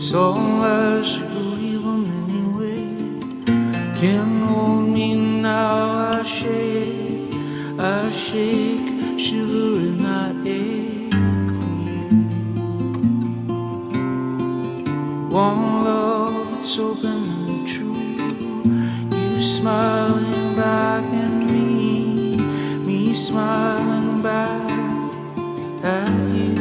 So as you believe them anyway. Can't hold me now, I shake, shiver and I ache for you. One love that's open and true. You smiling back at me smiling back at you.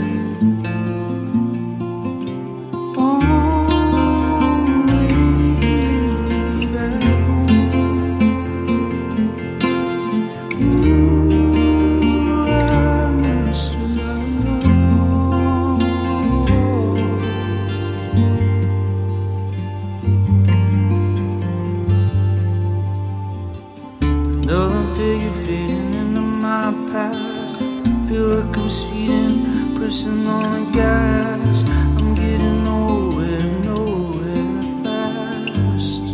Another figure fading into my past. Feel like I'm speeding, pressing on the gas. I'm getting nowhere fast.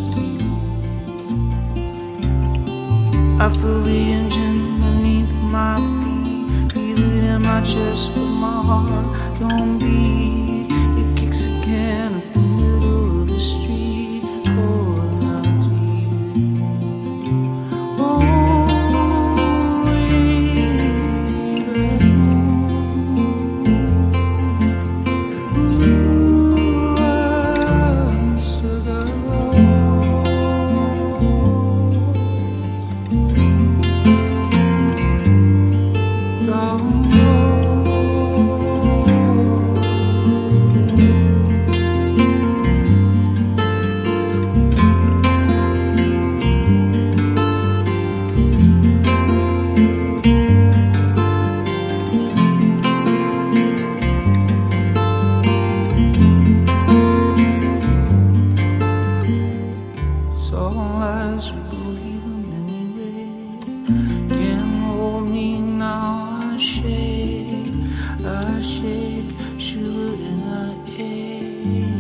I feel the engine beneath my feet, feel it in my chest, but my heart don't beat. It kicks again up the middle of the street, calling out to you. All lies we believe in anyway. Can't hold me now, I shake, shiver and I ache.